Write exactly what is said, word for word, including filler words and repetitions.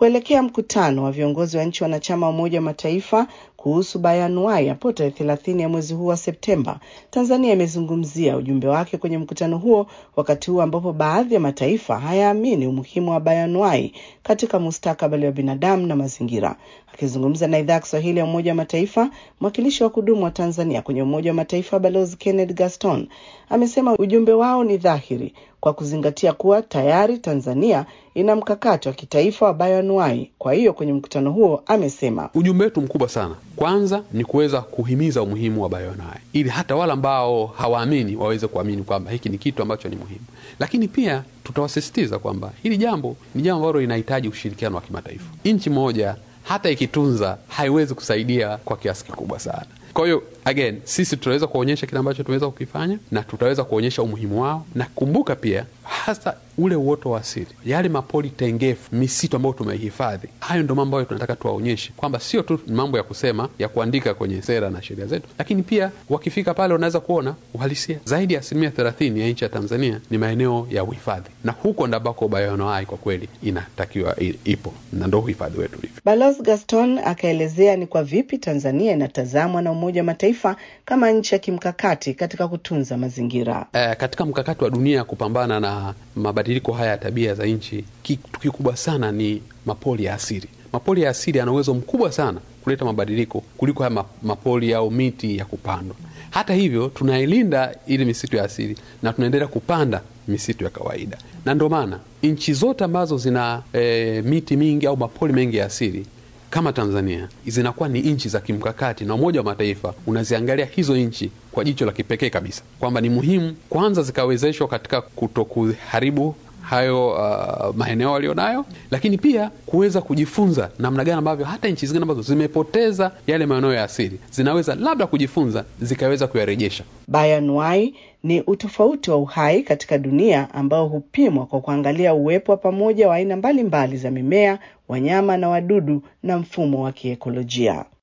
Kuelekea mkutano wa viongozi wa nchi wanachama wa Umoja wa Mataifa kuhusu bayanuai hapo tarehe thelathini ya mwezi huu wa Septemba, Tanzania imezungumzia ujumbe wake kwenye mkutano huo, wakati huu ambapo baadhi ya mataifa hayaamini umuhimu wa bayanuai katika mustakabali wa binadamu na mazingira. Akizungumza na idhaa ya Kiswahili ya Umoja wa Mataifa, mwakilishi wa kudumu wa Tanzania kwenye Umoja wa Mataifa Balozi Kenneth Gaston amesema ujumbe wao ni dhahiri kwa kuzingatia kuwa tayari Tanzania ina mkakati wa kitaifa wa bayanuai. Kwa hiyo kwenye mkutano huo amesema ujumbe wetu mkubwa sana kwanza ni kuweza kuhimiza umuhimu wa bayanuai, ili hata wale ambao hawaamini waweze kuamini kwamba hiki ni kitu ambacho ni muhimu. Lakini pia tutawasisitiza kwamba hili jambo ni jambo ambalo linahitaji ushirikiano wa kimataifa. Nchi moja hata ikitunza haiwezi kusaidia kwa kiasi kikubwa sana. Kwa hiyo again, sisi tutaweza kuonyesha kile ambacho tumeweza kukifanya na tutaweza kuonyesha umuhimu wao, na kumbuka pia hasa ule uoto wa asili, yale mapori tengefu, misitu ambayo tumehifadhi. Hayo ndio mambo ambayo tunataka tuwaonyeshe kwamba sio tu mambo ya kusema, ya kuandika kwenye sera na sheria zetu, lakini pia wakifika pale wanaweza kuona uhalisia. Zaidi ya asilimia thelathini ya nchi ya Tanzania ni maeneo ya uhifadhi, na huko ndabako bayanuai kwa kweli inatakiwa ipo, na ndio uhifadhi wetu hivi. Balozi Gaston akaelezea ni kwa vipi Tanzania inatazamwa na Umoja wa Mataifa kama nchi ya kimkakati katika kutunza mazingira. E, katika mkakati wa dunia kupambana na mabadiliko haya ya tabia za nchi, kitu kikubwa sana ni mapori ya asili. Mapori ya asili yana uwezo mkubwa sana kuleta mabadiliko kuliko haya mapori au miti ya kupandwa. Hata hivyo tunailinda ili misitu ya asili na tunaendelea kupanda misitu ya kawaida. Na ndio maana nchi zote ambazo zina e, miti mingi au mapori mengi ya asili kama Tanzania zinakuwa ni nchi za kimkakati, na Umoja wa Mataifa unaziangalia hizo nchi kwa jicho la kipekee kabisa, kwamba ni muhimu kwanza zikawezeshwa katika kutokuharibu hayo uh, maeneo walionayo, lakini pia kuweza kujifunza namna gani ambavyo hata nchi zingine ambazo zimepoteza yale maeneo ya asili zinaweza labda kujifunza zikaweza kuyarejesha. Bayanuai ni utofauti wa uhai katika dunia ambao hupimwa kwa kuangalia uwepo wa pamoja wa aina mbalimbali za mimea, wanyama na wadudu na mfumo wa kiekolojia.